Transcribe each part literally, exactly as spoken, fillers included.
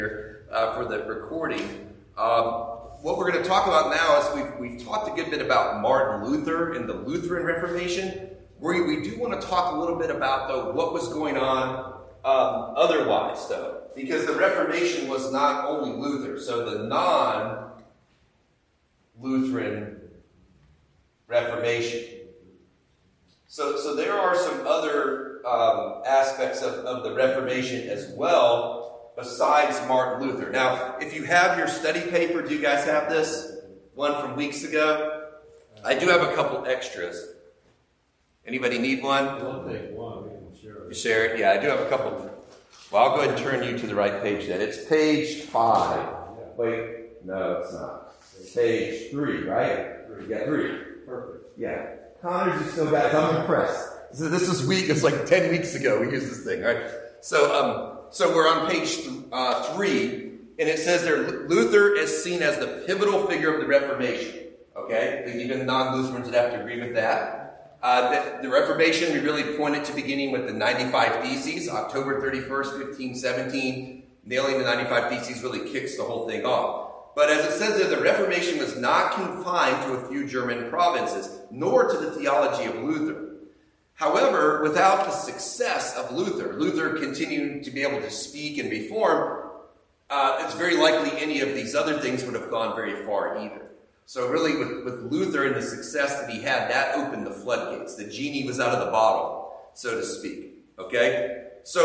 Uh, for the recording. Um, what we're going to talk about now is we've, we've talked a good bit about Martin Luther and the Lutheran Reformation. We, we do want to talk a little bit about, though, what was going on um, otherwise, though, because the Reformation was not only Luther. So the non-Lutheran Reformation. So, so there are some other um, aspects of, of the Reformation as well, besides Martin Luther. Now, if you have your study paper, do you guys have this? One from weeks ago? I do have a couple extras. Anybody need one? I'll take one. We can share it. You share it? Yeah, I do have a couple. Well, I'll go ahead and turn you to the right page then. It's page five. Wait, no, it's not. It's page three, right? Three. Yeah, three. Perfect. Yeah. Connors, you still got it. I'm impressed. So this was week, it's like ten weeks ago we used this thing, right? So, um, So we're on page th- uh, three, and it says there, Luther is seen as the pivotal figure of the Reformation. Okay? Even non-Lutherans would have to agree with that. Uh, the, the Reformation, we really point it to beginning with the ninety-five Theses, October thirty-first, fifteen seventeen. Nailing the ninety-five Theses really kicks the whole thing off. But as it says there, the Reformation was not confined to a few German provinces, nor to the theology of Luther. However, without the success of Luther, Luther continuing to be able to speak and reform, uh, it's very likely any of these other things would have gone very far either. So really, with, with Luther and the success that he had, that opened the floodgates. The genie was out of the bottle, so to speak. Okay?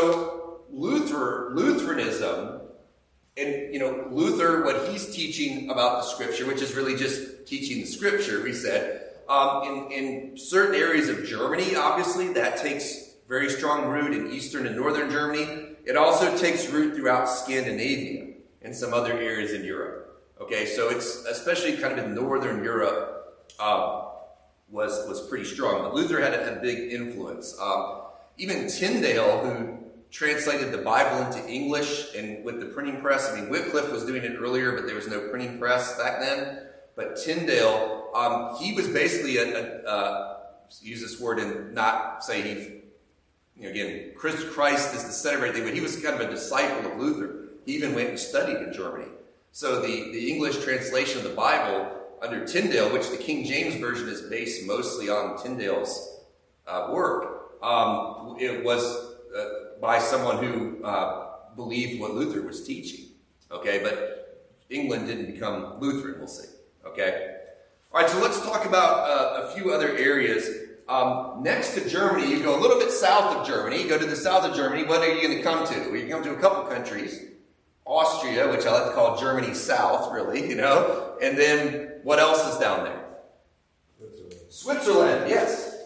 So Luther, Lutheranism, and, you know, Luther, what he's teaching about the Scripture, which is really just teaching the Scripture, we said, Um, in, in certain areas of Germany, obviously, that takes very strong root in Eastern and Northern Germany. It also takes root throughout Scandinavia and some other areas in Europe. Okay, so it's especially kind of in Northern Europe um, was, was pretty strong. But Luther had a, a big influence. Um, even Tyndale, who translated the Bible into English and with the printing press, I mean, Wycliffe was doing it earlier, but there was no printing press back then. But Tyndale, um, he was basically, a, a, uh, use this word and not say he, you know, again, Christ, Christ is the center of everything, but he was kind of a disciple of Luther. He even went and studied in Germany. So the, the English translation of the Bible under Tyndale, which the King James Version is based mostly on Tyndale's uh, work, um, it was uh, by someone who uh, believed what Luther was teaching. Okay, but England didn't become Lutheran, we'll see. Okay. All right, so let's talk about uh, a few other areas. Um, next to Germany, you go a little bit south of Germany. You go to the south of Germany. What are you going to come to? Well, you come to a couple countries. Austria, which I like to call Germany South, really, you know. And then what else is down there? Switzerland. Switzerland, yes.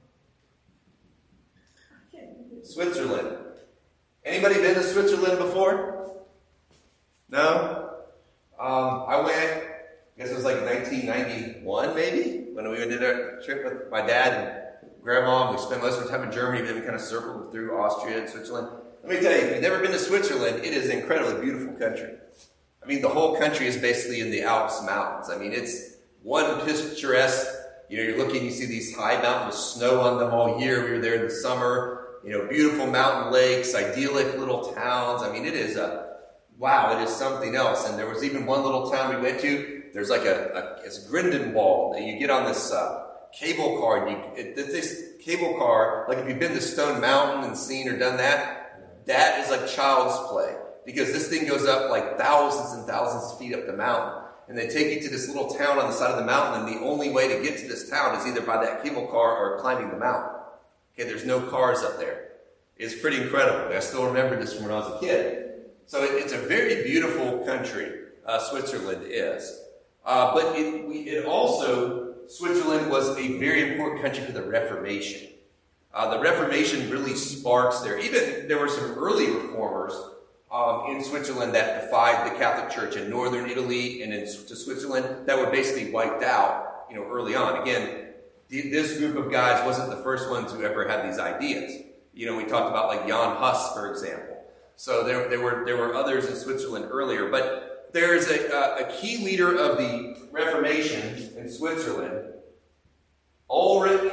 Switzerland. Anybody been to Switzerland before? No? Um, I went... I guess it was like nineteen ninety-one, maybe, when we did our trip with my dad and grandma. We spent most of our time in Germany, then we kind of circled through Austria and Switzerland. Let me tell you, if you've never been to Switzerland, it is an incredibly beautiful country. I mean, the whole country is basically in the Alps mountains. I mean, it's one picturesque, you know, you're looking, you see these high mountains with snow on them all year. We were there in the summer, you know, beautiful mountain lakes, idyllic little towns. I mean, it is a, wow, it is something else. And there was even one little town we went to. There's like a, a it's Grindelwald, and you get on this uh, cable car, and you, it, this cable car, like if you've been to Stone Mountain and seen or done that, that is like child's play, because this thing goes up like thousands and thousands of feet up the mountain, and they take you to this little town on the side of the mountain, and the only way to get to this town is either by that cable car or climbing the mountain. Okay, there's no cars up there. It's pretty incredible. I still remember this from when I was a kid. So it, it's a very beautiful country, uh, Switzerland is. Uh, but it, we, it also, Switzerland was a very important country for the Reformation. Uh, the Reformation really sparks there. Even there were some early reformers um, in Switzerland that defied the Catholic Church in northern Italy and into Switzerland that were basically wiped out, you know, early on. Again, th- this group of guys wasn't the first ones who ever had these ideas. You know, we talked about like Jan Hus, for example. So there, there were there were others in Switzerland earlier, but there is a, uh, a key leader of the Reformation in Switzerland, Ulrich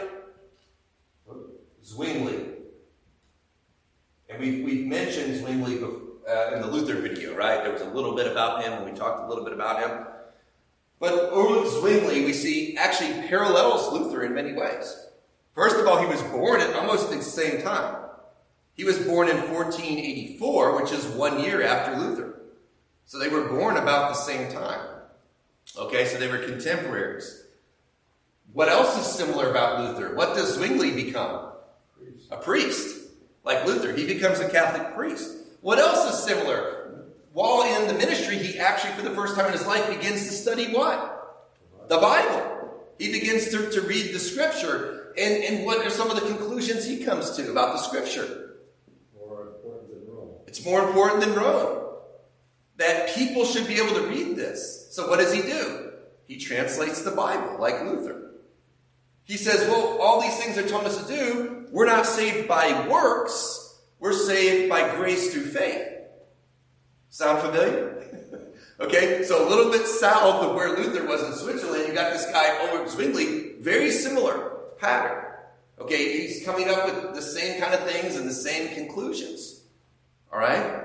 Zwingli. And we've, we've mentioned Zwingli uh, in the Luther video, right? There was a little bit about him, and we talked a little bit about him. But Ulrich Zwingli, we see, actually parallels Luther in many ways. First of all, he was born at almost the same time. He was born in fourteen eighty-four, which is one year after Luther. So they were born about the same time. Okay, so they were contemporaries. What else is similar about Luther? What does Zwingli become? Priest. A priest. Like Luther, he becomes a Catholic priest. What else is similar? While in the ministry, he actually, for the first time in his life, begins to study what? The Bible. He begins to, to read the Scripture. And, and what are some of the conclusions he comes to about the Scripture? More important than Rome. It's more important than Rome. That people should be able to read this. So what does he do? He translates the Bible, like Luther. He says, well, all these things they're telling us to do, we're not saved by works. We're saved by grace through faith. Sound familiar? Okay, so a little bit south of where Luther was in Switzerland, you got this guy, Ulrich Zwingli, very similar pattern. Okay, he's coming up with the same kind of things and the same conclusions. All right?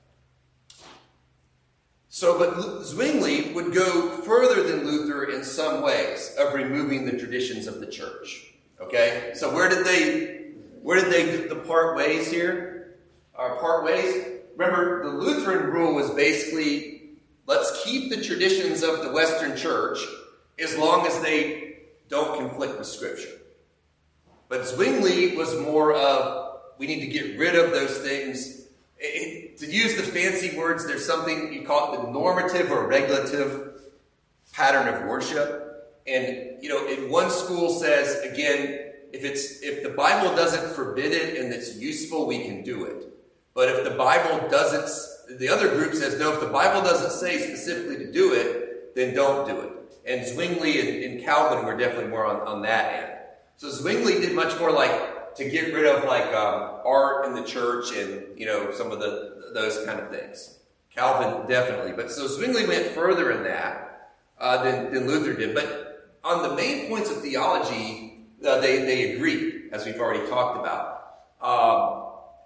So, but Zwingli would go further than Luther in some ways of removing the traditions of the church. Okay? So where did they, where did they depart ways here? Or part ways? Remember, the Lutheran rule was basically, let's keep the traditions of the Western church as long as they don't conflict with Scripture. But Zwingli was more of, we need to get rid of those things. It, to use the fancy words, there's something, you call it the normative or regulative pattern of worship. And, you know, in one school says, again, if it's if the Bible doesn't forbid it and it's useful, we can do it. But if the Bible doesn't, the other group says, no, if the Bible doesn't say specifically to do it, then don't do it. And Zwingli and, and Calvin were definitely more on, on that end. So Zwingli did much more like to get rid of like um, art in the church and, you know, some of the those kind of things. Calvin definitely. But so Zwingli went further in that uh, than, than Luther did. But on the main points of theology, uh, they, they agree, as we've already talked about. Um,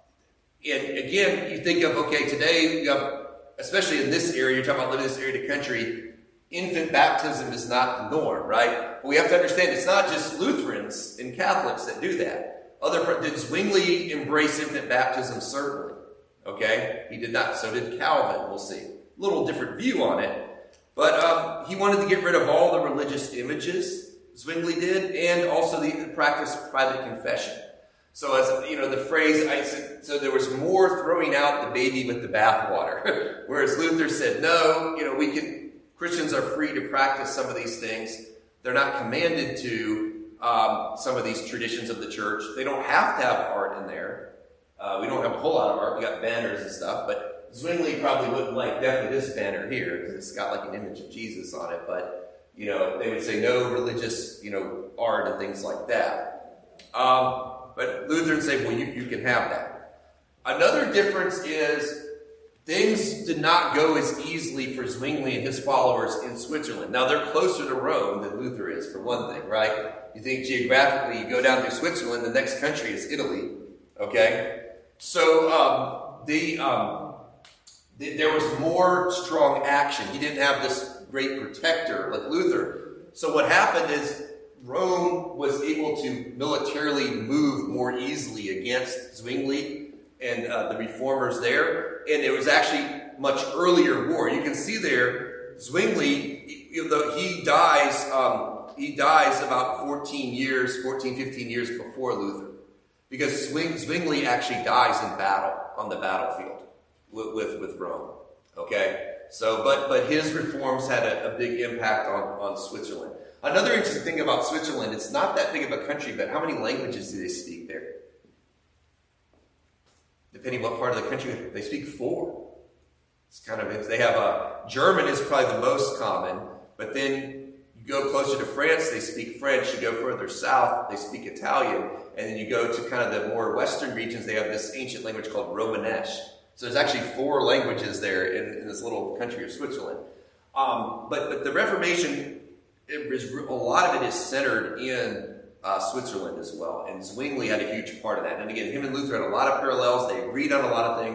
and again, you think of, okay, today, you have, especially in this area, you're talking about living in this area of the country, infant baptism is not the norm, right? But we have to understand it's not just Lutherans and Catholics that do that. Other did Zwingli embrace infant baptism? Certainly. Okay? He did not. So did Calvin, we'll see. A little different view on it. But um, he wanted to get rid of all the religious images, Zwingli did, and also the, the practice of private confession. So as, you know, the phrase, I said, so there was more throwing out the baby with the bathwater. Whereas Luther said, no, you know, we can, Christians are free to practice some of these things. They're not commanded to um, some of these traditions of the church. They don't have to have art in there. Uh, we don't have a whole lot of art. We got banners and stuff, but Zwingli probably wouldn't like definitely this banner here because it's got like an image of Jesus on it. But, you know, they would say no religious, you know, art and things like that. Um, but Lutherans say, well, you, you can have that. Another difference is things did not go as easily for Zwingli and his followers in Switzerland. Now, they're closer to Rome than Luther is, for one thing, right? You think geographically, you go down through Switzerland, the next country is Italy, okay? So, um, the, um, the, there was more strong action. He didn't have this great protector like Luther. So what happened is Rome was able to militarily move more easily against Zwingli and uh, the reformers there. And it was actually much earlier war. You can see there, Zwingli, even though he dies, um, he dies about fourteen years, fourteen, fifteen years before Luther. Because Zwingli actually dies in battle, on the battlefield with, with, with Rome. Okay? So, but, but his reforms had a, a big impact on, on Switzerland. Another interesting thing about Switzerland, it's not that big of a country, but how many languages do they speak there? Depending what part of the country, they speak four. It's kind of, they have a, German is probably the most common, but then you go closer to France, they speak French. You go further south, they speak Italian. And then you go to kind of the more western regions, they have this ancient language called Romanesque. So there's actually four languages there in, in this little country of Switzerland. Um, but, but the Reformation, it was, a lot of it is centered in uh, Switzerland as well. And Zwingli had a huge part of that. And again, him and Luther had a lot of parallels. They agreed on a lot of things.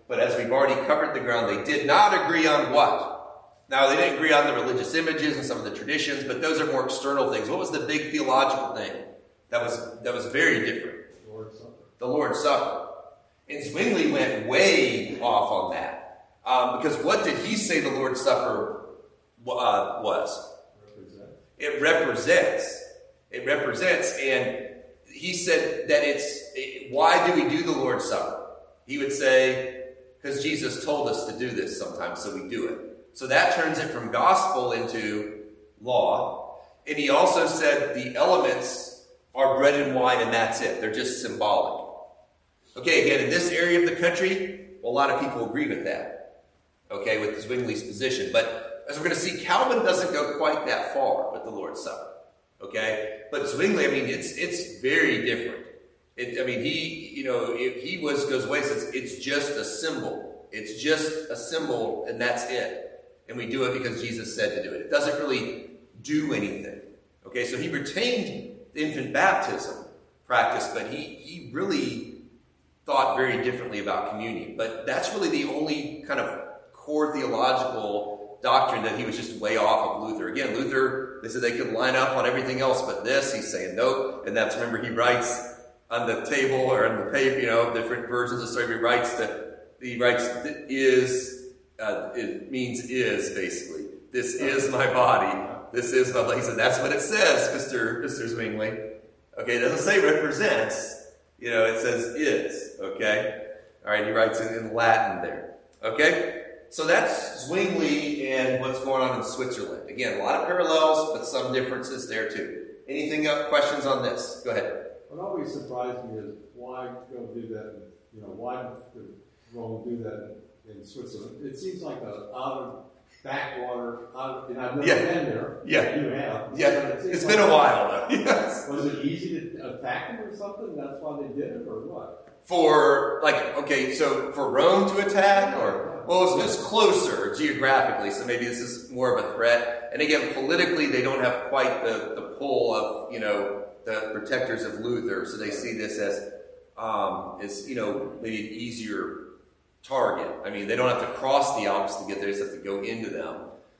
But as we've already covered the ground, they did not agree on what? Now, they didn't agree on the religious images and some of the traditions, but those are more external things. What was the big theological thing that was that was very different? The Lord's Supper. The Lord's Supper. And Zwingli went way off on that. Um, because what did he say the Lord's Supper uh, was? Represent. It represents. It represents. And he said that it's, it, why do we do the Lord's Supper? He would say, because Jesus told us to do this sometimes, so we do it. So that turns it from gospel into law. And he also said the elements are bread and wine, and that's it. They're just symbolic. Okay, again, in this area of the country, a lot of people agree with that. Okay, with Zwingli's position. But as we're going to see, Calvin doesn't go quite that far with the Lord's Supper. Okay? But Zwingli, I mean, it's it's very different. It, I mean, he, you know, if he was goes away, says it's just a symbol. It's just a symbol, and that's it. And we do it because Jesus said to do it. It doesn't really do anything. Okay, so he retained the infant baptism practice, but he he really thought very differently about communion. But that's really the only kind of core theological doctrine that he was just way off of Luther. Again, Luther, they said they could line up on everything else but this. He's saying nope. And that's, remember, he writes on the table or on the paper, you know, different versions of the story. He writes that he writes is, uh, it means is, basically. This is my body. This is my body. He said, that's what it says, Mister Mister Zwingli. Okay, it doesn't say represents. You know, it says is. Okay? All right, he writes it in Latin there. Okay? So that's Zwingli and what's going on in Switzerland. Again, a lot of parallels, but some differences there too. Anything else, questions on this? Go ahead. What always surprised me is why go do that, you know, why did Rome do that in Switzerland? It seems like a out of backwater, out of, and I've never Yeah. been there. Yeah. You have. Yeah, It seems it's like- been a while though. Yes. Was it easy to attack them or something? That's why they did it, or what? For, like, okay, so for Rome to attack, or, well, it's just closer geographically, so maybe this is more of a threat. And again, politically, they don't have quite the, the pull of, you know, the protectors of Luther, so they see this as, um, as, you know, maybe an easier target. I mean, they don't have to cross the Alps to get there, they just have to go into them.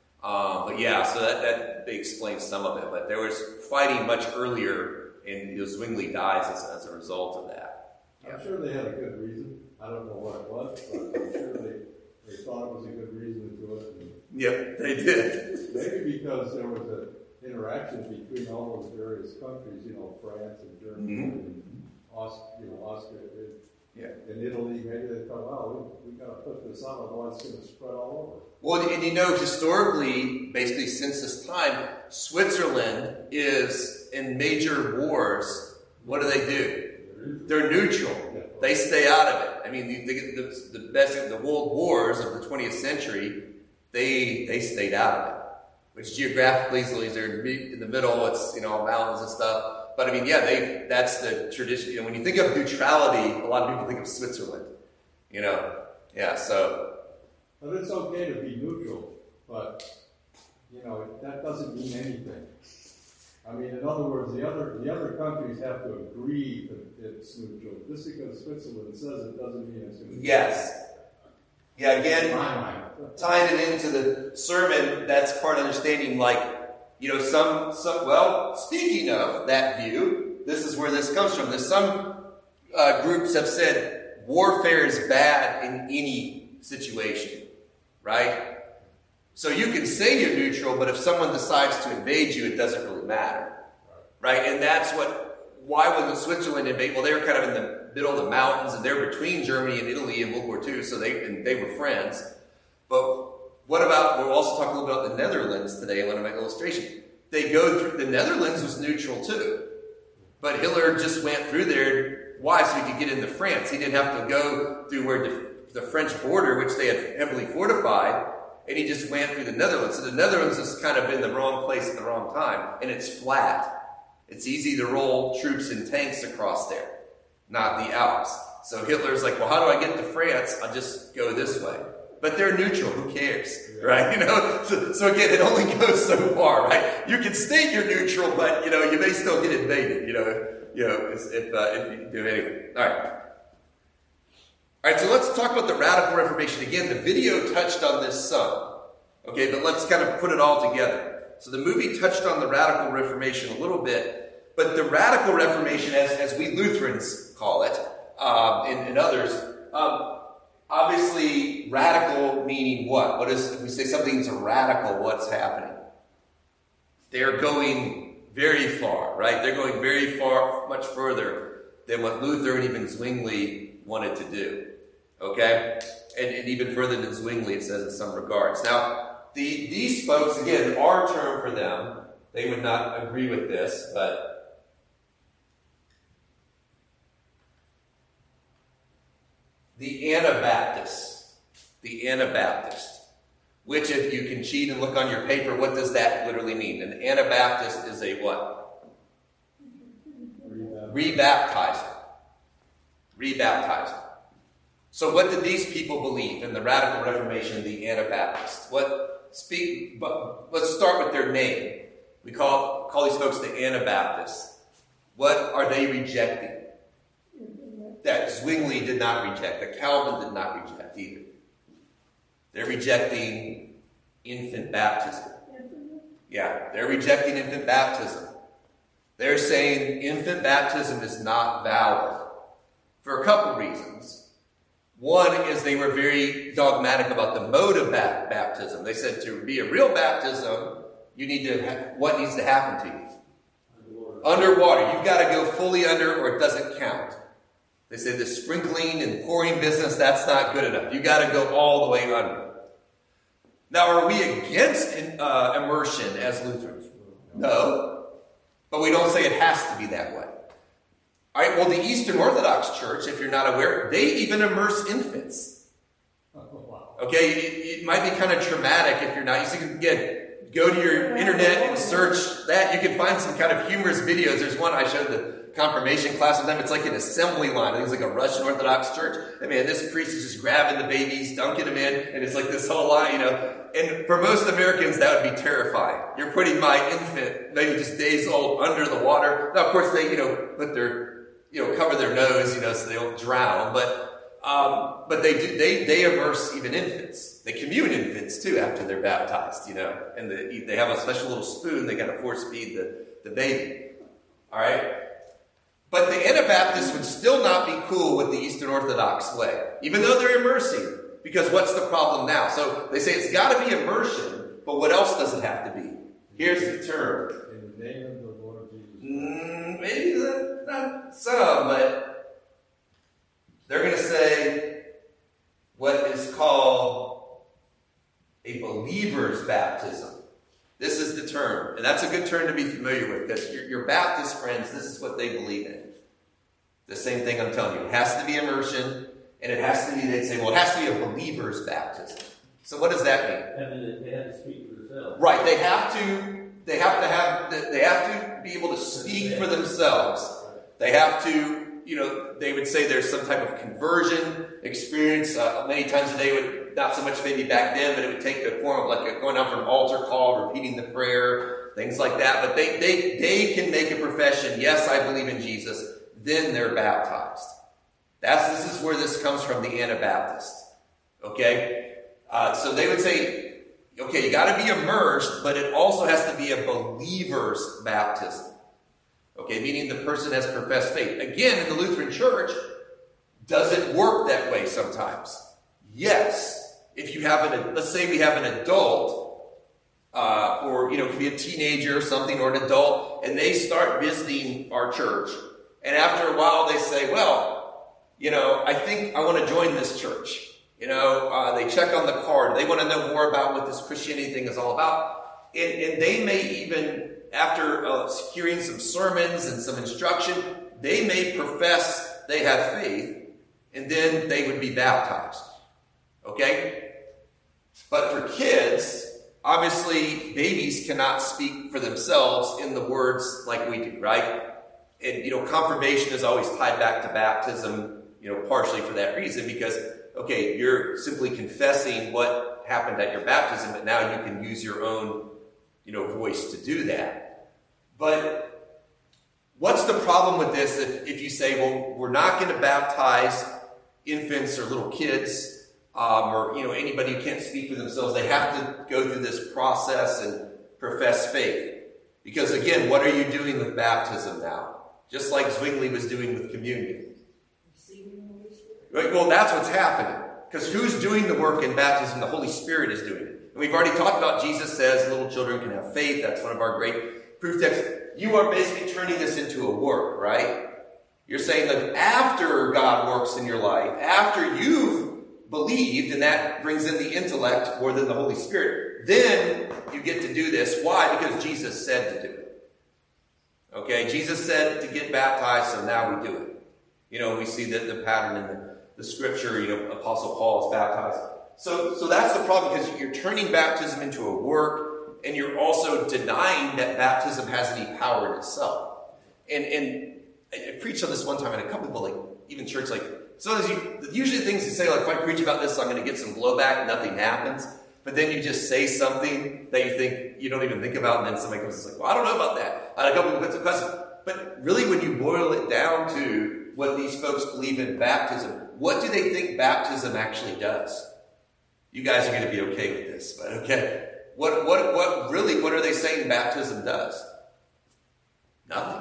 Um, but yeah, so that, that they explain some of it. But there was fighting much earlier, and you know, Zwingli dies as, as a result of that. I'm sure they had a good reason. I don't know what it was, but I'm sure they, they thought it was a good reason to do it. And Yep, they did. maybe because there was an interaction between all those various countries, you know, France and Germany Mm-hmm. and Aust- you know, Austria and, Yeah. and Italy. Maybe they thought, wow, we, we got to put this on, otherwise it's going to spread all Well, and you know, historically, basically since this time, Switzerland is in major wars. What do they do? over. They're neutral. They stay out of it. I mean, the, the, the best, the world wars of the twentieth century, they they stayed out of it. Which geographically, so they're in the middle. It's, you know, mountains and stuff. But I mean, yeah, they that's the tradition. You know, when you think of neutrality, a lot of people think of Switzerland. You know, yeah. So, But it's okay to be neutral, but, you know, that doesn't mean anything. I mean, in other words, the other the other countries have to agree that it's neutral. Just because Switzerland says it doesn't mean it's neutral. yes, yeah. Again, In my mind. tying it into the sermon, that's part of understanding, like, you know, some, some, well, speaking of that view, this is where this comes from. There's some uh, groups have said warfare is bad in any situation, right? So you can say you're neutral, but if someone decides to invade you, it doesn't really matter, right? And that's what, why wasn't Switzerland invade? Well, they were kind of in the middle of the mountains, and they're between Germany and Italy in World War Two, so they, and they were friends. But what about, we'll also talk a little bit about the Netherlands today. I want to make an illustration. They go through, the Netherlands was neutral too. But Hitler just went through there. Why? So he could get into France. He didn't have to go through where the, the French border, which they had heavily fortified, and he just went through the Netherlands. So the Netherlands is kind of in the wrong place at the wrong time, and it's flat. It's easy to roll troops and tanks across there, not the Alps. So Hitler's like, well, how do I get to France? I'll just go this way. But they're neutral. Who cares, right? You know. So, so again, it only goes so far, right? You can state you're neutral, but you know you may still get invaded. You know, if, you know if uh, if you do anyway. All right. All right, so let's talk about the Radical Reformation. Again, the video touched on this some. Okay, but let's kind of put it all together. So the movie touched on the Radical Reformation a little bit, but the Radical Reformation, as, as we Lutherans call it, um, and, and others, um, obviously radical meaning what? What is, if we say something's a radical, what's happening? They're going very far, right? They're going very far, much further than what Luther and even Zwingli wanted to do. Okay? And, and even further than Zwingli, it says in some regards. Now, the, these folks, again, our term for them, they would not agree with this, but the Anabaptists. The Anabaptist. Which, if you can cheat and look on your paper, what does that literally mean? An Anabaptist is a what? Rebaptizer. Rebaptizer. So what did these people believe in the Radical Reformation, the Anabaptists? What speak? But let's start with their name. We call call these folks the Anabaptists. What are they rejecting? That Zwingli did not reject. That Calvin did not reject either. They're rejecting infant baptism. Yeah, they're rejecting infant baptism. They're saying infant baptism is not valid for a couple reasons. One is they were very dogmatic about the mode of baptism. They said to be a real baptism, you need to have, what needs to happen to you? Underwater. Underwater. You've got to go fully under or it doesn't count. They said the sprinkling and pouring business, that's not good enough. You've got to go all the way under. Now, are we against uh, immersion as Lutherans? No. But we don't say it has to be that way. All right, well, the Eastern Orthodox Church, if you're not aware, they even immerse infants. Okay, it, it might be kind of traumatic if you're not. You can, again, go to your internet and search that. You can find some kind of humorous videos. There's one I showed the confirmation class with them. It's like an assembly line. I think it's like a Russian Orthodox church. I mean, this priest is just grabbing the babies, dunking them in, and it's like this whole line, you know. And for most Americans, that would be terrifying. You're putting my infant, maybe just days old, under the water. Now, of course, they, you know, put their you know, cover their nose, you know, so they don't drown. But um, but they do they they immerse even infants. They commune infants too after they're baptized, you know, and the, they have a special little spoon. They got to force feed the the baby. All right. But the Anabaptists would still not be cool with the Eastern Orthodox way, even though they're immersing. Because what's the problem now? So they say it's got to be immersion, but what else does it have to be? Here's the term. In the name of the Lord Jesus. Mm, maybe the, not some, but they're going to say what is called a believer's baptism. This is the term. And that's a good term to be familiar with, because your, your Baptist friends, this is what they believe in. The same thing I'm telling you. It has to be immersion, and it has to be, they say, well, it has to be a believer's baptism. So what does that mean? And they have to speak for themselves. Right. They have to, they have to have, they have to be able to speak for themselves. They have to, you know, they would say there's some type of conversion experience. Uh, many times a day, would not so much maybe back then, but it would take the form of like a, going out for an altar call, repeating the prayer, things like that. But they, they, they can make a profession, yes, I believe in Jesus. Then they're baptized. That's, this is where this comes from, the Anabaptist. Okay? Uh, so they would say, okay, you got to be immersed, but it also has to be a believer's baptism. Okay, meaning the person has professed faith. Again, in the Lutheran Church, does it work that way sometimes? Yes. If you have an, let's say we have an adult, uh, or, you know, it could be a teenager or something, or an adult, and they start visiting our church, and after a while they say, well, you know, I think I want to join this church. You know, uh, they check on the card. They want to know more about what this Christianity thing is all about. And, and they may even, after uh, securing some sermons and some instruction, they may profess they have faith, and then they would be baptized. Okay? But for kids, obviously, babies cannot speak for themselves in the words like we do, right? And, you know, confirmation is always tied back to baptism, you know, partially for that reason, because, okay, you're simply confessing what happened at your baptism, but now you can use your own, you know, voice to do that. But what's the problem with this if, if you say, well, we're not going to baptize infants or little kids, um, or you know anybody who can't speak for themselves, they have to go through this process and profess faith. Because again, what are you doing with baptism now? Just like Zwingli was doing with communion. Right? Well, that's what's happening. Because who's doing the work in baptism? The Holy Spirit is doing it. And we've already talked about Jesus says little children can have faith. That's one of our great proof texts. You are basically turning this into a work, right? You're saying that after God works in your life, after you've believed, and that brings in the intellect more than the Holy Spirit, then you get to do this. Why? Because Jesus said to do it. Okay, Jesus said to get baptized, so now we do it. You know, we see the, the pattern in the, the scripture, you know, Apostle Paul is baptized. So, so that's the problem, because you're turning baptism into a work, and you're also denying that baptism has any power in itself. And, and I, I preached on this one time, and a couple people, like, even church, like, sometimes you, usually things you say, like, if I preach about this, I'm going to get some blowback, nothing happens. But then you just say something that you think you don't even think about, and then somebody comes and says, like, well, I don't know about that. And a couple people put some questions. But really, when you boil it down to what these folks believe in baptism, what do they think baptism actually does? You guys are going to be okay with this, but okay. What, what, what really, what are they saying baptism does? Nothing.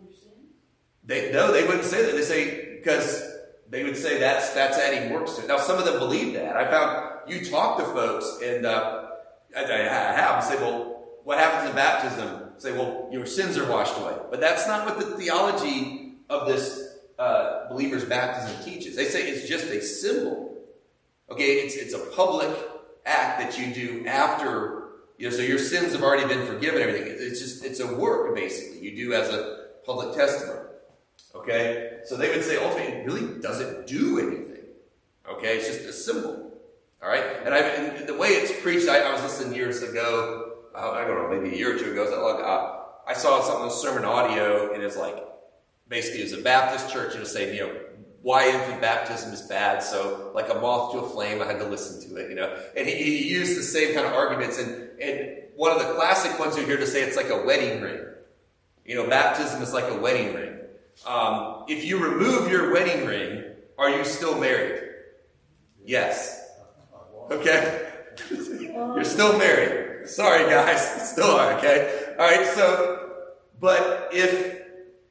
They, no, they wouldn't say that. They say, because they would say that's, that's adding works to it. Now, some of them believe that. I found, you talk to folks, and uh, I, I have, and say, well, what happens in baptism? Say, well, your sins are washed away. But that's not what the theology of this uh, believer's baptism teaches. They say it's just a symbol. Okay, it's it's a public act that you do after, you know, so your sins have already been forgiven, everything. It's just, it's a work, basically, you do as a public testimony. Okay, so they would say, ultimately, it really doesn't do anything. Okay, it's just a symbol. All right, and, I, and the way it's preached, I, I was listening years ago, uh, I don't know, maybe a year or two ago, so uh, I saw something on sermon audio, and it's like, basically, it was a Baptist church, and it was saying, you know, why infant baptism is bad, so like a moth to a flame, I had to listen to it, you know. And he, he used the same kind of arguments, and, and one of the classic ones you hear to say it's like a wedding ring. You know, baptism is like a wedding ring. Um, if you remove your wedding ring, are you still married? Yes. Okay? You're still married. Sorry, guys. Still are, okay? All right, so, but if,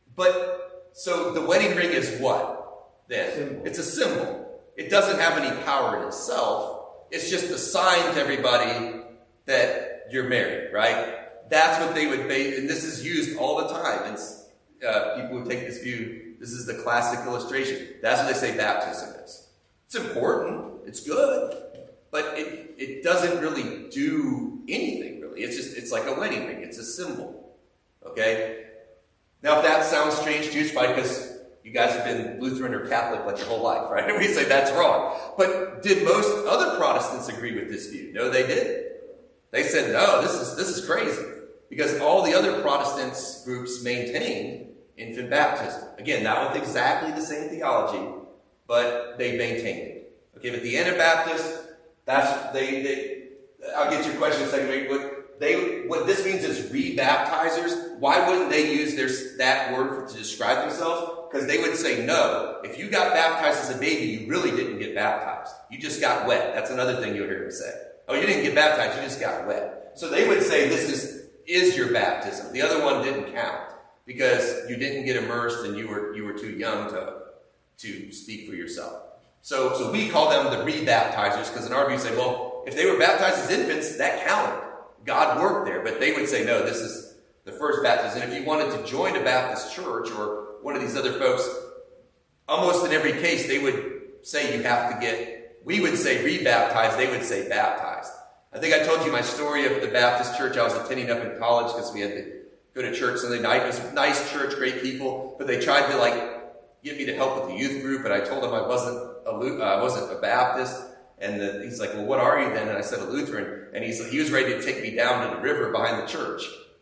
but, so the wedding ring is what? Then symbol. It's a symbol. It doesn't have any power in itself. It's just a sign to everybody that you're married, right? That's what they would base, and this is used all the time. It's, uh, people would take this view. This is the classic illustration. That's what they say baptism is. It's important. It's good. But it, it doesn't really do anything, really. It's just, it's like a wedding ring. It's a symbol. Okay? Now, if that sounds strange to you, it's probably because you guys have been Lutheran or Catholic like your whole life, right? And we say that's wrong. But did most other Protestants agree with this view? No, they didn't. They said, no, this is this is crazy. Because all the other Protestants groups maintained infant baptism. Again, not with exactly the same theology, but they maintained it. Okay, but the Anabaptists, that's, they, they, I'll get your question in a second. What, they, what this means is rebaptizers. Why wouldn't they use their, that word for, to describe themselves? Because they would say, no, if you got baptized as a baby, you really didn't get baptized. You just got wet. That's another thing you'll hear them say. Oh, you didn't get baptized, you just got wet. So they would say this is, is your baptism. The other one didn't count because you didn't get immersed and you were you were too young to, to speak for yourself. So, so we call them the rebaptizers because in our view say, well, if they were baptized as infants, that counted. God worked there. But they would say, no, this is the first baptism. And if you wanted to join a Baptist church or one of these other folks, almost in every case, they would say you have to get, we would say rebaptized, they would say baptized. I think I told you my story of the Baptist church I was attending up in college because we had to go to church Sunday night. It was a nice church, great people, but they tried to like get me to help with the youth group, and I told them I wasn't a, uh, I wasn't a Baptist. And the, he's like, well, what are you then? And I said, a Lutheran. And he's, he was ready to take me down to the river behind the church,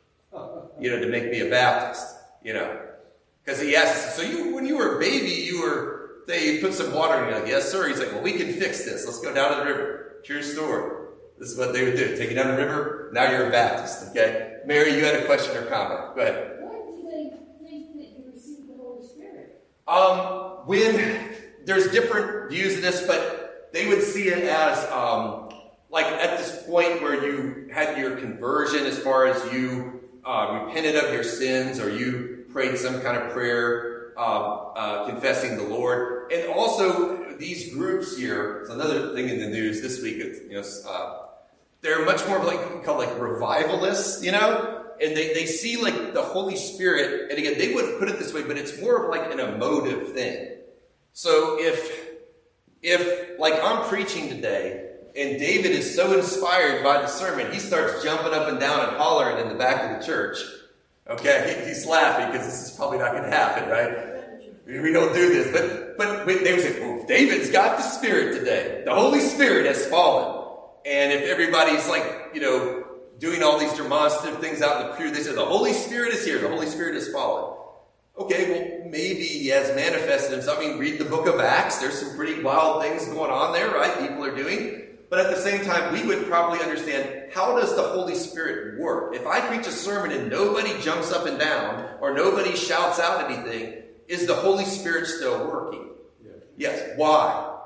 you know, to make me a Baptist, you know. Because he asked, so you, when you were a baby, you were, they put some water in you. Like, yes, sir. He's like, well, we can fix this. Let's go down to the river. True story. This is what they would do. Take you down the river. Now you're a Baptist, okay? Mary, you had a question or comment. Go ahead. Why do they think that you received the Holy Spirit? Um, when, there's different views of this, but they would see it as um, like at this point where you had your conversion, as far as you uh, repented of your sins, or you prayed some kind of prayer uh, uh, confessing the Lord. And also these groups here, it's another thing in the news this week, it's, you know, uh, they're much more like called like revivalists, you know, and they, they see like the Holy Spirit, and again, they wouldn't put it this way, but it's more of like an emotive thing. So if, if like I'm preaching today, and David is so inspired by the sermon, he starts jumping up and down and hollering in the back of the church. Okay, he, he's laughing because this is probably not going to happen, right? We don't do this, but but they would say, "Oh, David's got the Spirit today. The Holy Spirit has fallen." And if everybody's like, you know, doing all these demonstrative things out in the pew, they say, "The Holy Spirit is here. The Holy Spirit has fallen." Okay, well, maybe he has manifested himself. I mean, read the book of Acts. There's some pretty wild things going on there, right? People are doing. But at the same time, we would probably understand, how does the Holy Spirit work? If I preach a sermon and nobody jumps up and down, or nobody shouts out anything, is the Holy Spirit still working? Yeah. Yes. Why?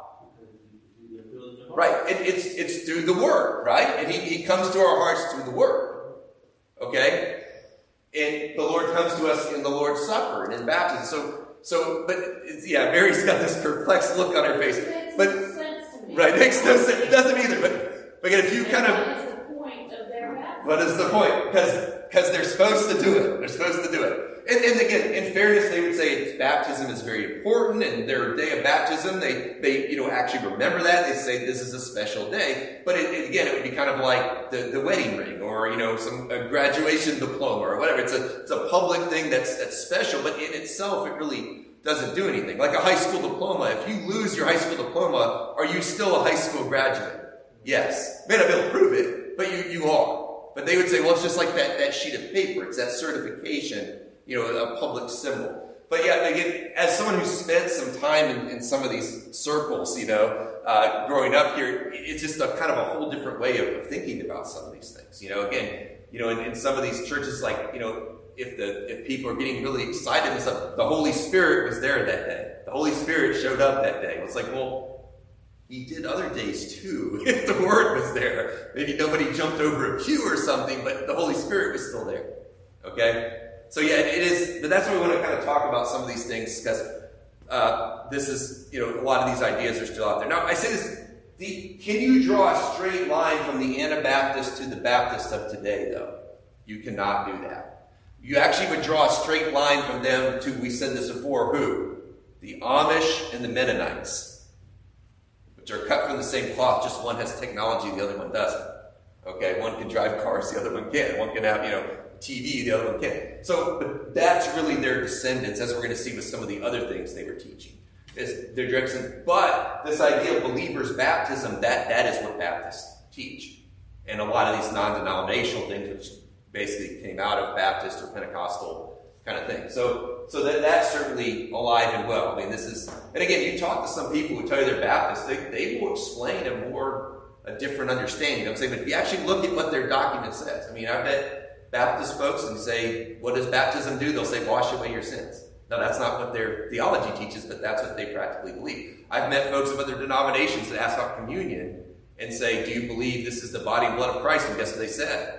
Right. It, it's it's through the Word, right? And he, he comes to our hearts through the Word. Okay? And the Lord comes to us in the Lord's Supper and in baptism. So, so but, yeah, Mary's got this perplexed look on her face. But... Right, makes no sense. It doesn't either. But, but again, if you kind of... What is the point of their baptism? What is the point? Because because they're supposed to do it. They're supposed to do it. And, and again, in fairness, they would say it's, baptism is very important, and their day of baptism, they, they you know, actually remember that. They say this is a special day. But it, it, again, it would be kind of like the, the wedding ring, or, you know, some a graduation diploma, or whatever. It's a it's a public thing that's that's special, but in itself, it really doesn't do anything. Like a high school diploma, if you lose your high school diploma, are you still a high school graduate? Yes. May not be able to prove it, but you, you are. But they would say, well, it's just like that, that sheet of paper. It's that certification, you know, a public symbol. But yeah, again, as someone who's spent some time in, in some of these circles, you know, uh, growing up here, it's just a kind of a whole different way of, of thinking about some of these things. You know, again, you know, in, in some of these churches, like, you know, If the if people are getting really excited and stuff, the Holy Spirit was there that day. The Holy Spirit showed up that day. It's like, well, he did other days too. If the Word was there, maybe nobody jumped over a pew or something, but the Holy Spirit was still there. Okay, so yeah, it is. But that's why we want to kind of talk about some of these things, because uh, this is, you know, a lot of these ideas are still out there. Now, I say this: the, can you draw a straight line from the Anabaptist to the Baptist of today? Though you cannot do that. You actually would draw a straight line from them to, we said this before, who? The Amish and the Mennonites, which are cut from the same cloth, just one has technology, the other one doesn't. Okay, one can drive cars, the other one can't. One can have, you know, T V, the other one can't. So but that's really their descendants, as we're going to see with some of the other things they were teaching. Is their direction. But this idea of believers' baptism, that, that is what Baptists teach. And a lot of these non-denominational things, which basically came out of Baptist or Pentecostal kind of thing. So so that that's certainly alive and well. I mean, this is, and again, you talk to some people who tell you they're Baptists, they, they will explain a more, a different understanding. I'm saying, but if you actually look at what their document says, I mean, I bet Baptist folks and say, what does baptism do? They'll say, wash away your sins. No, that's not what their theology teaches, but that's what they practically believe. I've met folks of other denominations that ask about communion and say, do you believe this is the body and blood of Christ? And guess what they said?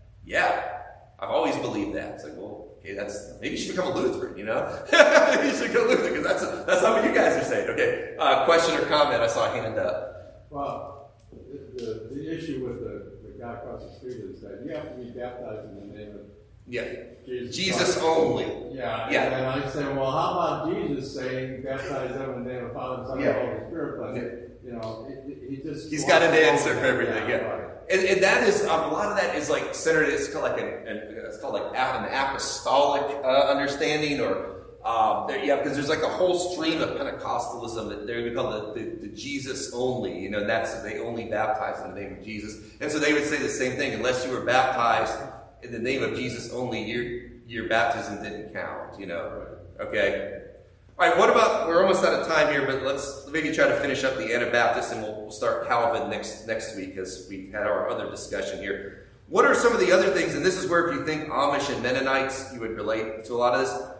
Yeah, I've always believed that. It's like, well, okay, that's, maybe you should become a Lutheran, you know? You should go Lutheran, because that's, a, that's not what you guys are saying. Okay, uh, question or comment? I saw a hand up. Well, the, the, the issue with the, the guy across the street is that you have to be baptized in the name of yeah. Jesus. Jesus only. Yeah, yeah. And I say, well, how about Jesus saying, baptize them in the name of the Father, Son, and yeah. the Holy Spirit? But, yeah. you know, it, he just... He's got an answer for everything, yeah. Right. And, and that is, um, a lot of that is like centered, it's called like an, an it's called like an apostolic uh, understanding, or, um, there, yeah, because there's like a whole stream of Pentecostalism that they're called the, the, the Jesus only, you know, and that's, they only baptize in the name of Jesus. And so they would say the same thing, unless you were baptized in the name of Jesus only, your, your baptism didn't count, you know, okay? All right, what about, we're almost out of time here, but let's maybe try to finish up the Anabaptists, and we'll, we'll start Calvin next next week, as we had our other discussion here. What are some of the other things, and this is where if you think Amish and Mennonites, you would relate to a lot of this.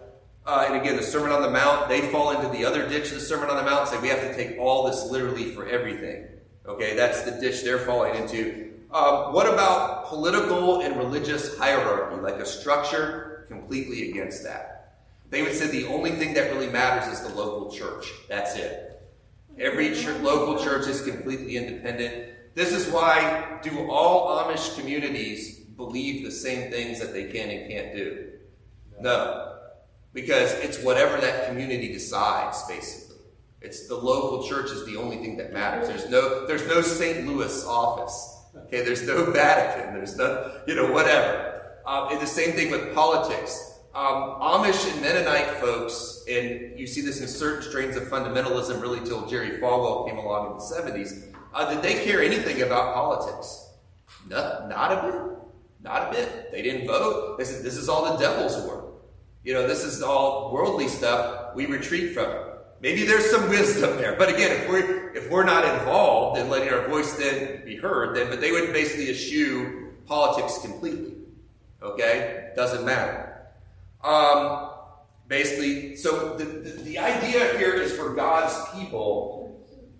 Uh, and again, the Sermon on the Mount, they fall into the other ditch of the Sermon on the Mount and say we have to take all this literally for everything. Okay, that's the ditch they're falling into. Um, what about political and religious hierarchy, like a structure? Completely against that. They would say the only thing that really matters is the local church. That's it. Every ch- local church is completely independent. This is why do all Amish communities believe the same things that they can and can't do? No. Because it's whatever that community decides, basically. It's the local church is the only thing that matters. There's no there's no Saint Louis office. Okay, there's no Vatican. There's no, you know, whatever. Um, and the same thing with politics. Um, Amish and Mennonite folks, and you see this in certain strains of fundamentalism really till Jerry Falwell came along in the seventies, uh, did they care anything about politics? No, not a bit. Not a bit. They didn't vote. They said, this is all the devil's work. You know, this is all worldly stuff. We retreat from it. Maybe there's some wisdom there. But again, if we're, if we're not involved in letting our voice then be heard, then, but they would basically eschew politics completely. Okay? Doesn't matter. Um, basically, so the, the, the idea here is for God's people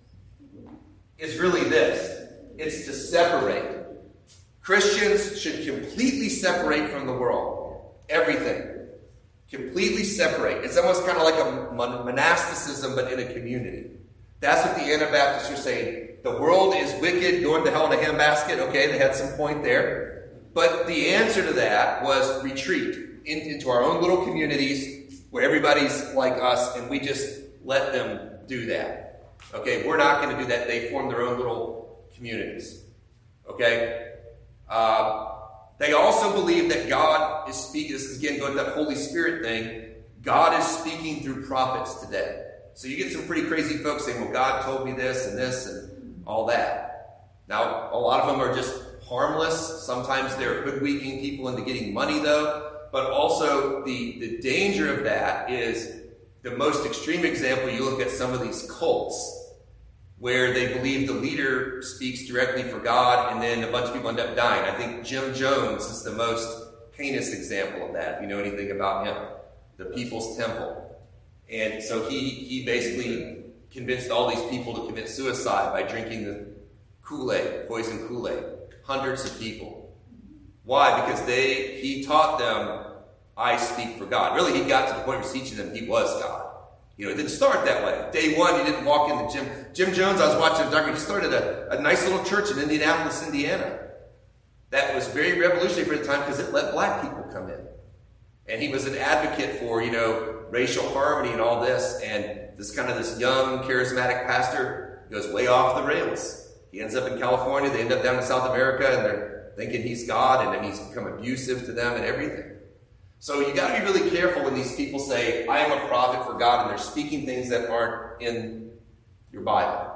is really this. It's to separate. Christians should completely separate from the world. Everything. Completely separate. It's almost kind of like a monasticism, but in a community. That's what the Anabaptists are saying. The world is wicked, going to hell in a handbasket. Okay, they had some point there. But the answer to that was retreat in, into our own little communities where everybody's like us and we just let them do that. Okay, we're not going to do that. They form their own little communities. Okay? Uh, they also believe that God is speaking. This is again going to that Holy Spirit thing. God is speaking through prophets today. So you get some pretty crazy folks saying, well, God told me this and this and all that. Now, a lot of them are just harmless. Sometimes they're hoodwinking people into getting money, though. But also, the, the danger of that is the most extreme example. You look at some of these cults where they believe the leader speaks directly for God, and then a bunch of people end up dying. I think Jim Jones is the most heinous example of that, if you know anything about him. The People's Temple. And so he, he basically convinced all these people to commit suicide by drinking the Kool-Aid, poison Kool-Aid. Hundreds of people. Why? Because they he taught them, I speak for God. Really, he got to the point where teaching them he was God. You know, it didn't start that way. Day one, he didn't walk in the gym. Jim Jones, I was watching a documentary, he started a, a nice little church in Indianapolis, Indiana. That was very revolutionary for the time because it let black people come in. And he was an advocate for, you know, racial harmony and all this. And this kind of this young, charismatic pastor goes way off the rails. He ends up in California. They end up down in South America, and they're thinking he's God, and then he's become abusive to them and everything. So you got to be really careful when these people say, I am a prophet for God, and they're speaking things that aren't in your Bible.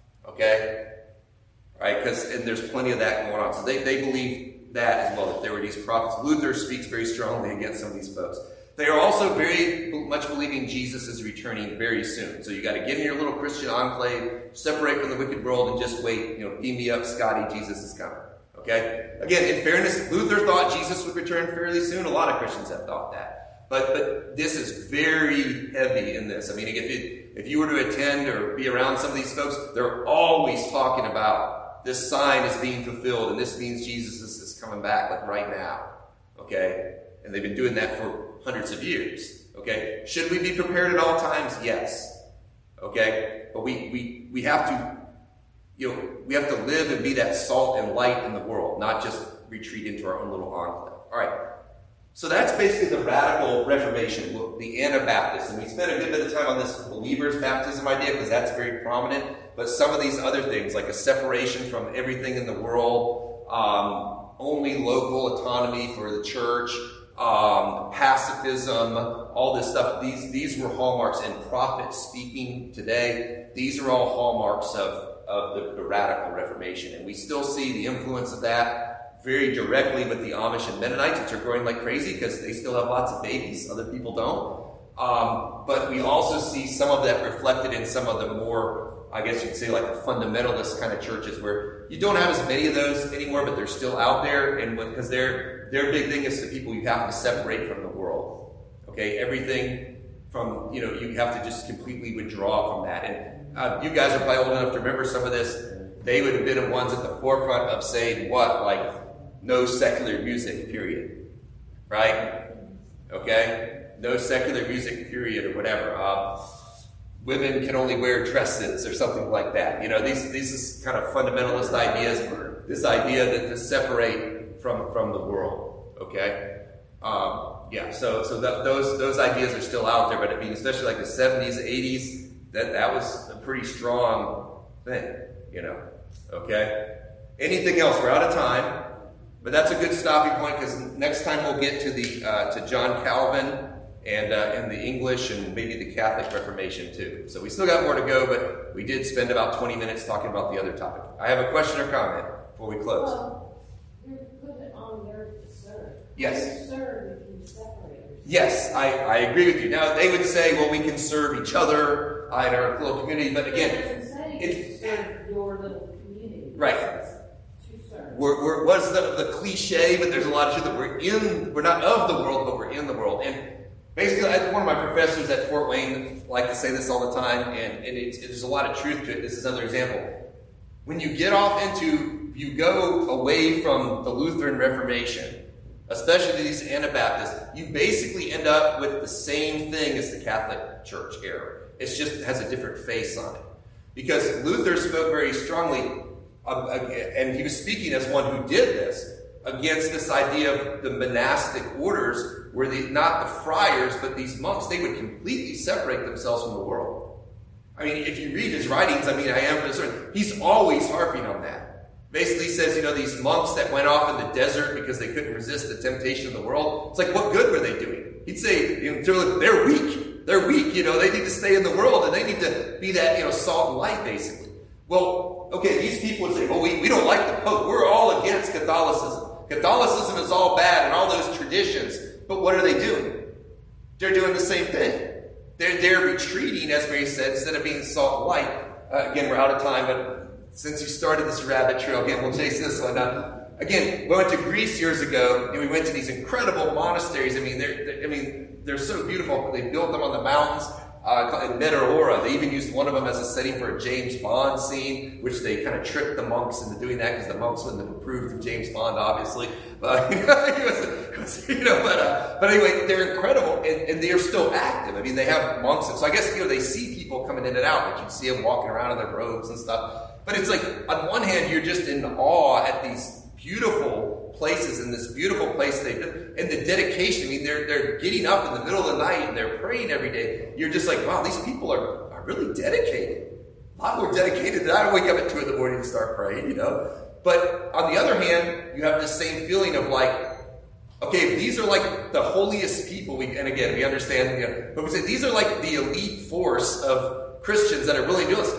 Okay? Right? Because and there's plenty of that going on. So they, they believe that as well, that there were these prophets. Luther speaks very strongly against some of these folks. They are also very much believing Jesus is returning very soon. So you got to get in your little Christian enclave, separate from the wicked world, and just wait. You know, beam me up, Scotty. Jesus is coming. Okay. Again, in fairness, Luther thought Jesus would return fairly soon. A lot of Christians have thought that. But but this is very heavy in this. I mean, if it, if you were to attend or be around some of these folks, they're always talking about this sign is being fulfilled, and this means Jesus is, is coming back, like right now. Okay. And they've been doing that for hundreds of years. Okay? Should we be prepared at all times? Yes. Okay? But we, we, we have to, you know, we have to live and be that salt and light in the world, not just retreat into our own little enclave. All right. So that's basically the radical Reformation, the Anabaptists. And we spent a good bit of time on this believer's baptism idea because that's very prominent. But some of these other things, like a separation from everything in the world, um, only local autonomy for the church, Um, pacifism, all this stuff. These these were hallmarks in prophet speaking today. These are all hallmarks of, of the, the radical Reformation. And we still see the influence of that very directly with the Amish and Mennonites, which are growing like crazy because they still have lots of babies. Other people don't. Um, but we also see some of that reflected in some of the more, I guess you'd say, like the fundamentalist kind of churches where you don't have as many of those anymore, but they're still out there. And because they're Their big thing is the people you have to separate from the world. Okay, everything from, you know, you have to just completely withdraw from that. And uh, you guys are probably old enough to remember some of this. They would have been the ones at the forefront of saying what? Like, no secular music, period. Right? Okay? No secular music, period, or whatever. Uh, women can only wear dresses or something like that. You know, these these is kind of fundamentalist ideas. This idea that to separate from, from the world. Okay? Um, yeah, so so that, those those ideas are still out there, but I mean, especially like the seventies, eighties, that, that was a pretty strong thing, you know. Okay? Anything else? We're out of time. But that's a good stopping point, because next time we'll get to the uh, to John Calvin and uh, and the English and maybe the Catholic Reformation too. So we still got more to go, but we did spend about twenty minutes talking about the other topic. I have a question or comment before we close. Well, you're put it on there to serve. Yes. You serve if you separate yourself. Yes, I, I agree with you. Now they would say, well, we can serve each other uh, in our little community, but again, It doesn't say it- to serve your little community. It Right. says to serve. We're, we're what's the, the cliche, but there's a lot of truth that we're in, we're not of the world, but we're in the world. And basically, I, one of my professors at Fort Wayne like to say this all the time, and, and it's, there's a lot of truth to it. This is another example. When you get off into, you go away from the Lutheran Reformation, especially these Anabaptists, you basically end up with the same thing as the Catholic Church era. It just has a different face on it. Because Luther spoke very strongly, uh, and he was speaking as one who did this, against this idea of the monastic orders, where the, not the friars, but these monks, they would completely separate themselves from the world. I mean, if you read his writings, I mean, I am concerned, he's always harping on that. Basically he says, you know, these monks that went off in the desert because they couldn't resist the temptation of the world, it's like, what good were they doing? He'd say, you know, they're weak. They're weak, you know, they need to stay in the world, and they need to be that, you know, salt and light, basically. Well, okay, these people would say, well, we, we don't like the Pope. We're all against Catholicism. Catholicism is all bad and all those traditions. But what are they doing? They're doing the same thing. They're, they're retreating, as Mary said, instead of being salt and light. Uh, again, we're out of time, but since you started this rabbit trail, again, we'll chase this one down. Again, we went to Greece years ago, and we went to these incredible monasteries. I mean, they're, they're I mean, they're so beautiful. They built them on the mountains. Uh, in Meteora, they even used one of them as a setting for a James Bond scene, which they kind of tricked the monks into doing that, because the monks wouldn't have approved of James Bond, obviously. But you know, it was, it was, you know, but, uh, but anyway, they're incredible, and, and they are still active. I mean, they have monks, so I guess, you know, they see people coming in and out, but you see them walking around in their robes and stuff. But it's like, on one hand, you're just in awe at these beautiful places in this beautiful place they did, and the dedication. I mean, they're they're getting up in the middle of the night and they're praying every day. You're just like, wow, these people are, are really dedicated. A lot more dedicated than I wake up at two in the morning and start praying, you know. But on the other hand, you have this same feeling of like, okay, if these are like the holiest people, we, and again, we understand, you know, but we say these are like the elite force of Christians that are willing to do this.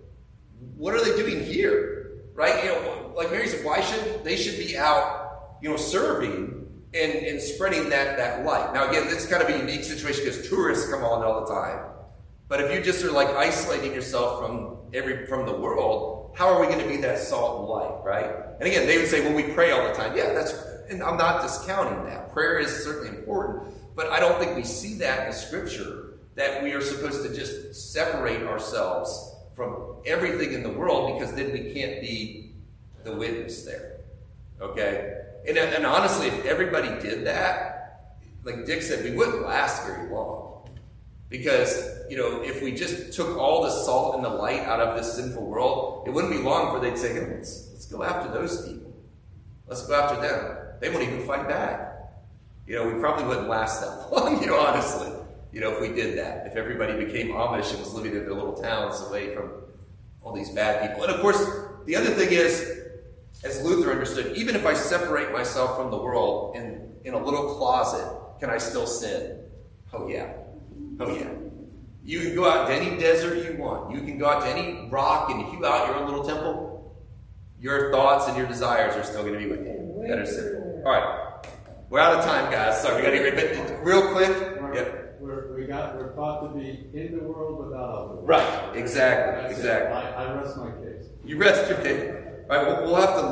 What are they doing here? Right? You know, like Mary said, why should they should be out, you know, serving and, and spreading that, that light. Now again, this is kind of a unique situation because tourists come on all the time. But if you just are like isolating yourself from every from the world, how are we going to be that salt and light, right? And again, they would say, well, we pray all the time. Yeah, that's, and I'm not discounting that. Prayer is certainly important, but I don't think we see that in Scripture, that we are supposed to just separate ourselves from everything in the world, because then we can't be the witness there. Okay? And, and honestly, if everybody did that, like Dick said, we wouldn't last very long. Because, you know, if we just took all the salt and the light out of this sinful world, it wouldn't be long before they'd say, hey, let's, let's go after those people. Let's go after them. They won't even fight back. You know, we probably wouldn't last that long, you know, honestly. You know, if we did that. If everybody became Amish and was living in their little towns away from all these bad people. And of course, the other thing is, as Luther understood, even if I separate myself from the world in, in a little closet, can I still sin? Oh yeah. Oh yeah. You can go out to any desert you want. You can go out to any rock and hew out your own little temple. Your thoughts and your desires are still going to be with you. That are sinful. All right. We're out of time, guys. Sorry, we got to get but real quick. We're, Yep. we're, we got, we're taught to be in the world without of the world. Right. Exactly. That's Exactly. it. I, I rest my case. You rest your case. All right. We'll, we'll have to